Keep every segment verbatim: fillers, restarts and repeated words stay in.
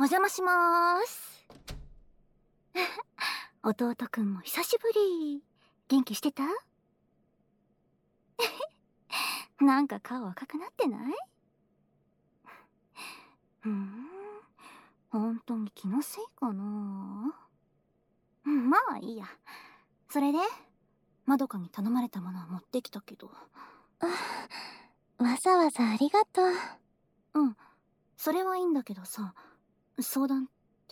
邪魔しまーす。弟くんも久しぶり。元気してた？なんか顔赤くなってない？うーん、本当に気のせいかな。うん、まあいいや。それでまどかに頼まれたものは持ってきたけど。 あ、わざわざありがとう。 うん、それはいいんだけどさ、相談って、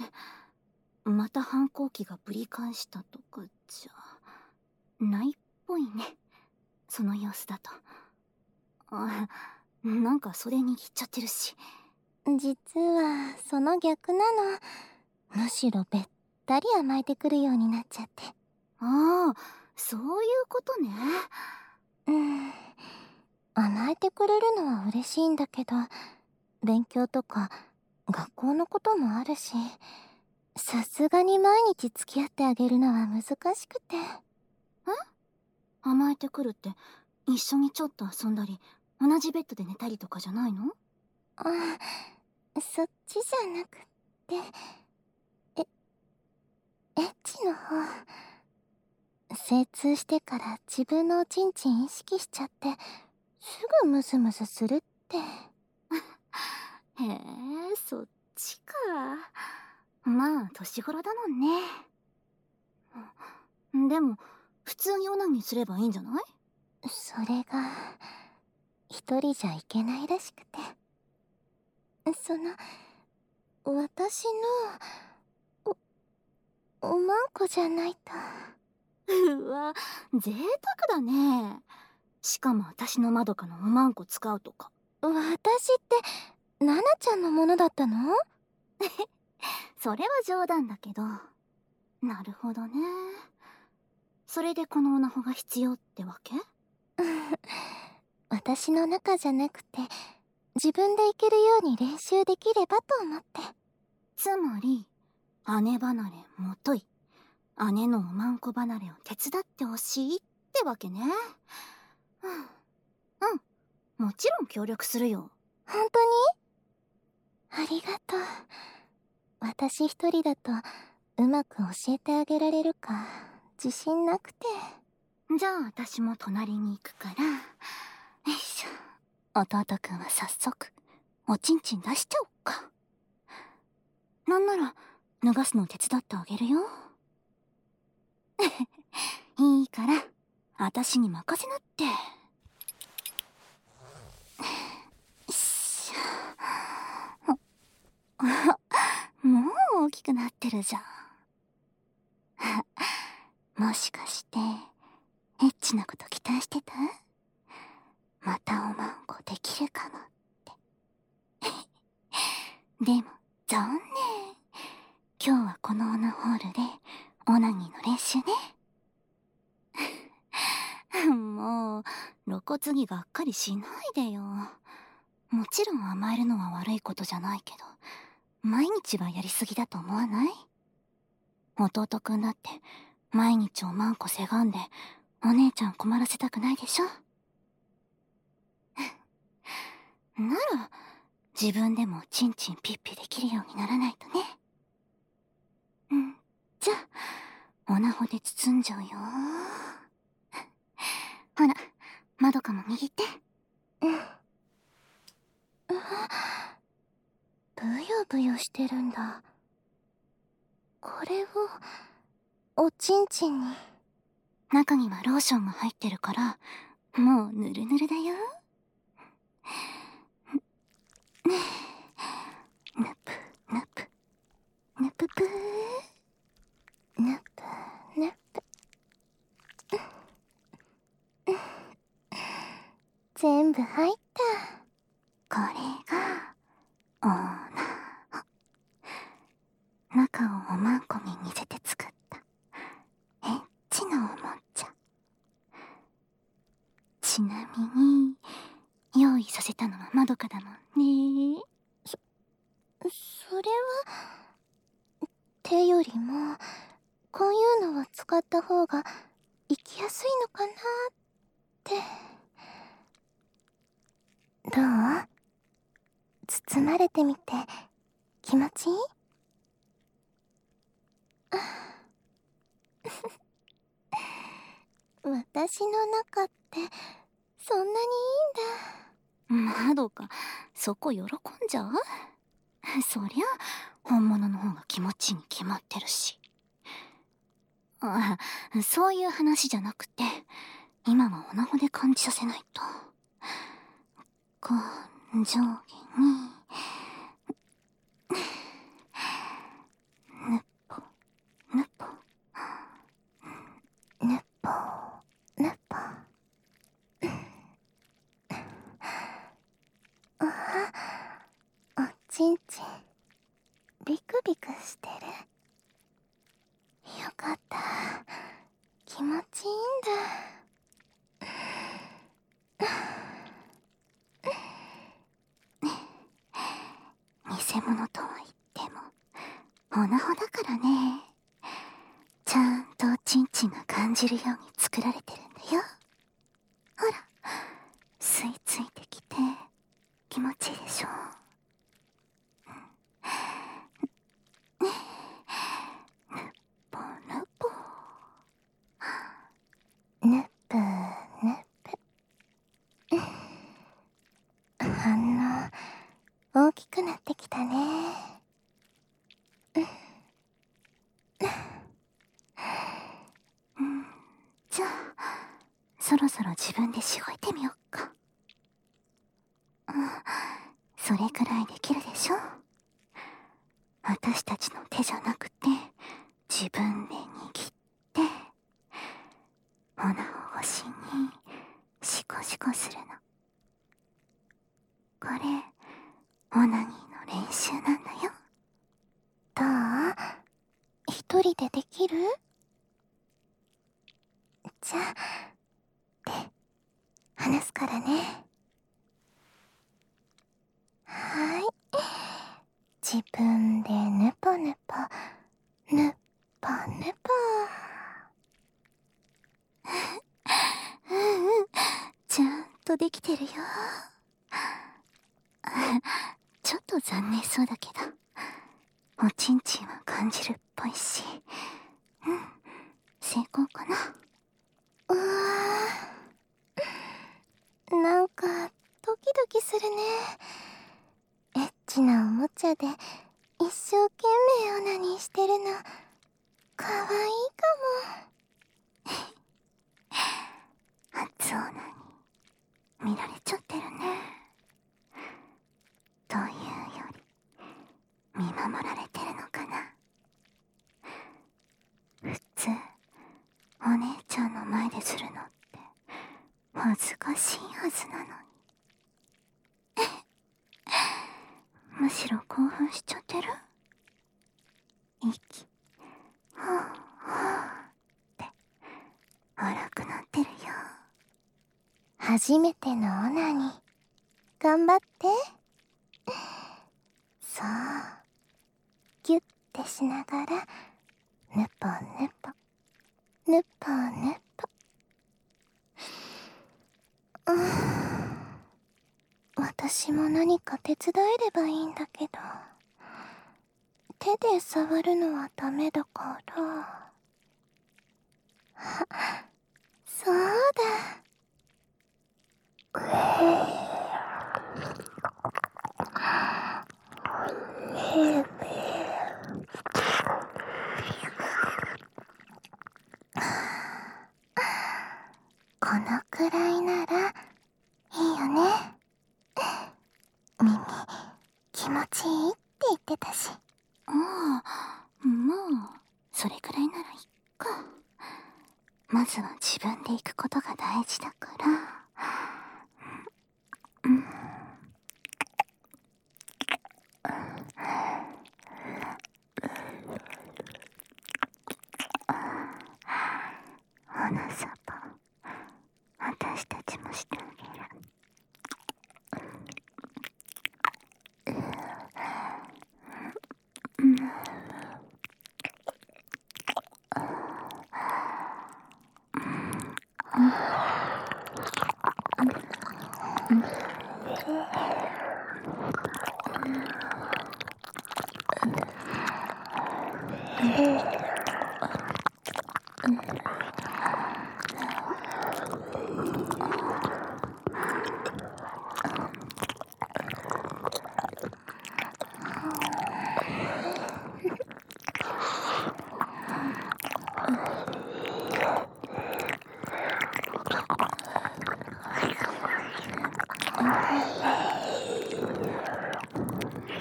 また反抗期がぶり返したとかじゃないっぽいね、その様子だと。あ、なんかそれに言っちゃってるし。 実はその逆なの。むしろべったり甘えてくるようになっちゃって。 ああ、そういうことね。 うん、甘えてくれるのは嬉しいんだけど、勉強とか学校のこともあるし、さすがに毎日付き合ってあげるのは難しくて。え？ 甘えてくるって一緒にちょっと遊んだり同じベッドで寝たりとかじゃないの？ あ、そっちじゃなくって、え、エッチの方。精通してから自分のおちんちん意識しちゃって、すぐムズムズするって。 へえ、そっちか。まあ年頃だもんね。でも普通にオナニーすればいいんじゃない？ それが一人じゃいけないらしくて、その私のおおまんこじゃないと。 うわ、贅沢だね。しかも私のまどかのおまんこ使うとか。 私ってナナちゃんのものだったの？ それは冗談だけど。なるほどね。それでこのオナホが必要ってわけ？ 私の中じゃなくて、自分でいけるように練習できればと思って。 つまり姉離れもとい、姉のおまんこ離れを手伝ってほしいってわけね。うん、うん、もちろん協力するよ。 本当に？ありがとう。私一人だとうまく教えてあげられるか自信なくて。 じゃあ私も隣に行くから。よいしょ。弟くんは早速おちんちん出しちゃおっか。なんなら脱がすの手伝ってあげるよ。いいから私に任せなって。よいしょ。もう大きくなってるじゃん。もしかしてエッチなこと期待してた？またおまんこできるかもって。でも残念。今日はこのオナホールでオナニーの練習ね。もう露骨にがっかりしないでよ。もちろん甘えるのは悪いことじゃないけど、毎日はやりすぎだと思わない？弟くんだって毎日おまんこせがんでお姉ちゃん困らせたくないでしょ？なら自分でもチンチンピッピできるようにならないとね。うん、じゃあオナホで包んじゃうよ。ほら、まどかも握って。 うん。ブヨブヨしてるんだ。これをおちんちんに。 中にはローションが入ってるからもうぬるぬるだよ。ぬぷぬぷぬぷぷー、 ぬぷぬぷ。全部入った。 これがオーナー。中をおまんこに似せて作ったエッチなおもちゃ。ちなみに用意させたのはまどかだもんね。 そ、それは手よりもこういうのを使った方が生きやすいのかなって。どう？包まれてみて気持ちいい？ 私の中ってそんなにいいんだ。 まどか、そこ喜んじゃう？そりゃ本物の方が気持ちいいに決まってるし。あ、そういう話じゃなくて、今はオナホで感じさせないと。こう、上下にぬっぽぬっぽぬっぽぬっぽ。あ、おちんちんビクビクしてる。よかった、気持ちいいんだ。 偽物とは言ってもオナホだからね。ちゃんとおちんちんが感じるように作られてるんだよ。ほら、吸い付いてきて気持ちいいでしょ。ぬっぽぬっぽぬっぷぬっぷ。反応大きくなってきたね。 うん、じゃあそろそろ自分でしごいてみよっか。うん、それくらいできるでしょ。私たちの手じゃなくて自分で握ってオナホ越しにシコシコするの。これオナニーの練習なんだよ。 どう？一人でできる？じゃあ手離すからね。はい、自分でぬぽぬぽぬっぽぬぽ。 うんうん、ちゃんとできてるよ。ちょっと残念そうだけどおちんちんは感じるっぽいし、うん、成功かな。 うわー、なんかドキドキするね。エッチなおもちゃで一生懸命オナニーしてるのかわいいか初オナニー見られちゃってるね。というより見守られてるのかな。普通お姉ちゃんの前でするのって恥ずかしいはずなのにむしろ興奮しちゃってる。息ほうほうって荒くなってるよ。 初めてのオナニー頑張って。そう、ギュッてしながらぬぽぬぽぬぽぬぽ。うーん、私も何か手伝えればいいんだけど手で触るのはダメだから。あ、そうだ。このくらいならいいよね。耳気持ちいいって言ってたし。 ああ、まあそれくらいならいっか。まずは自分で行くことが大事だから。うん、おなさば私たちもしてあげる。うん、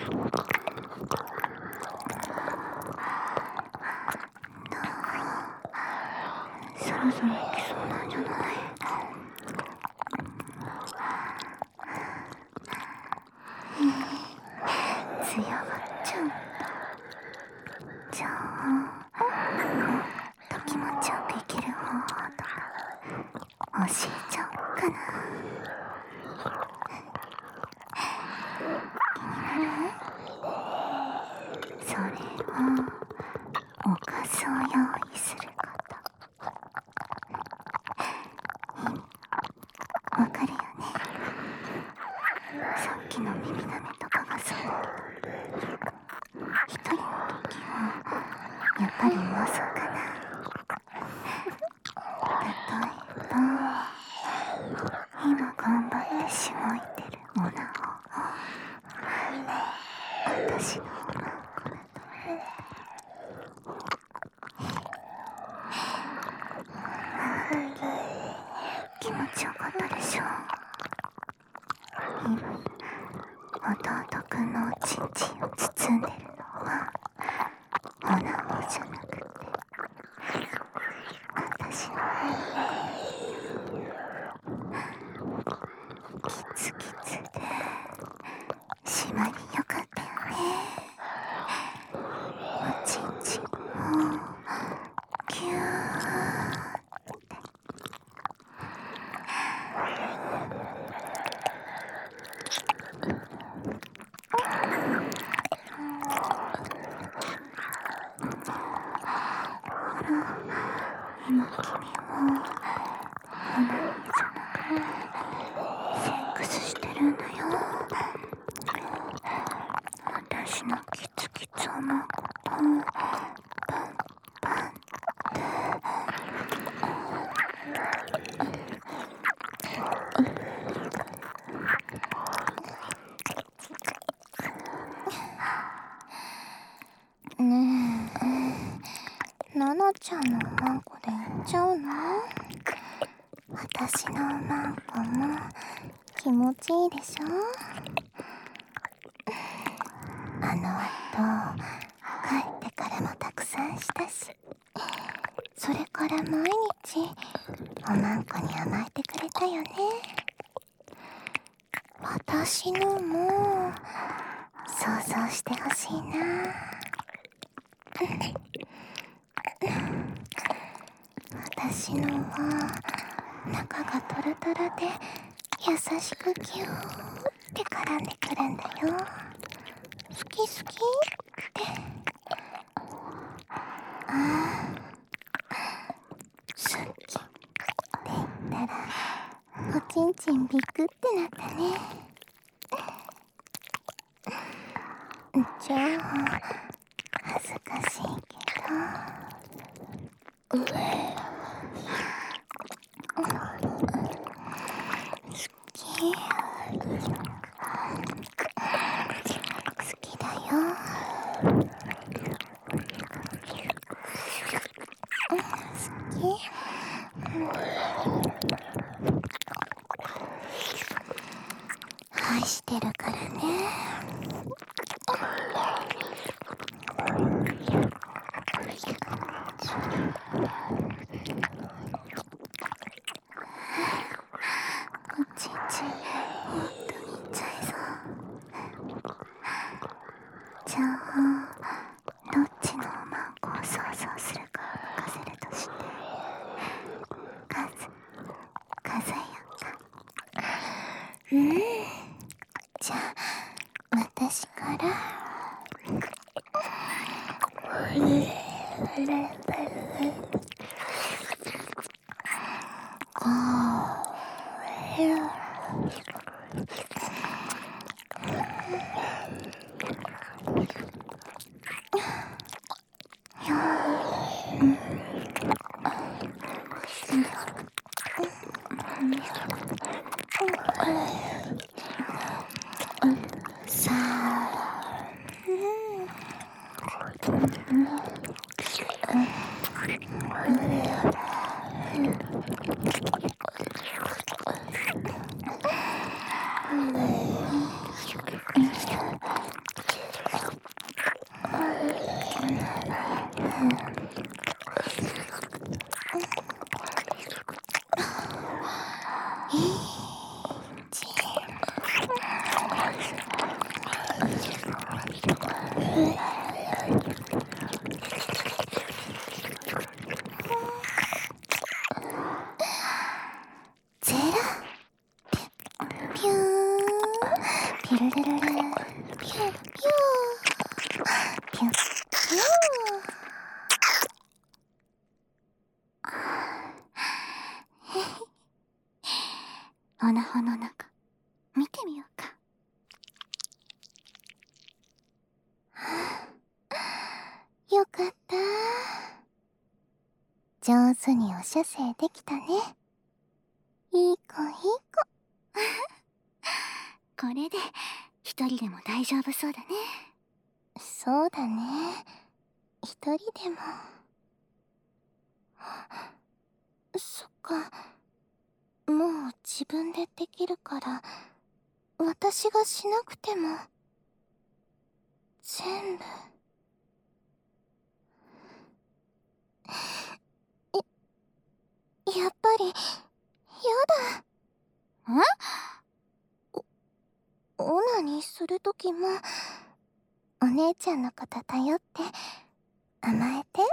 そろそろ行きそうなんじゃない？強がっちゃう。じゃあもっと気持ちよく生きる方法とか教えちゃおっかな。気になる？それはおかずを用意すること。わかるよね。さっきの耳なめとかがそうだけど、一人の時はやっぱり妄想かな。例えば今頑張ってしごいてるオナホを私のおまんこだと気持ちよかったでしょ。今弟くんのおちんちんを包んでるのはオナホじゃなくて私のキツキツで締まりよかったよね。おちんちんをギューって今君もオナニーじゃなくてセックスしてるんだよ。私のキツキツおまんことパンパンってねえ、ナナちゃんのおまんこでいっちゃうの？私のおまんこも気持ちいいでしょ？あの後帰ってからもたくさんしたし、それから毎日おまんこに甘えてくれたよね。私のも想像してほしいな。私のは中がトロトロで優しくギューって絡んでくるんだよ。好き好きって。ああ、好きって言ったらおちんちんビクってなったね。じゃあ恥ずかしいけどうえ好き好きだよ。好き愛してるからね。 おちんちんほんとにいっちゃいそう。じゃあどっちのおまんこを想像するかを任せるとして、数数えようか。 うん、じゃあ私からさあ、うんゼラピューンピルルルルピューピューピューピューオナホの中見てみようか。 よかった。上手にお射精できたね。いい子いい子。 これで一人でも大丈夫そうだね。 そうだね。一人でも。そっか。もう自分でできるから私がしなくても全部やっぱりやだ。 ん？ オナニーするときもお姉ちゃんのこと頼って甘えて。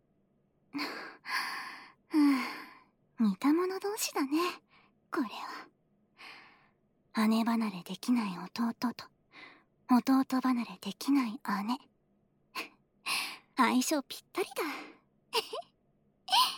似た者同士だね、これは。姉離れできない弟と弟離れできない姉。相性ぴったりだ。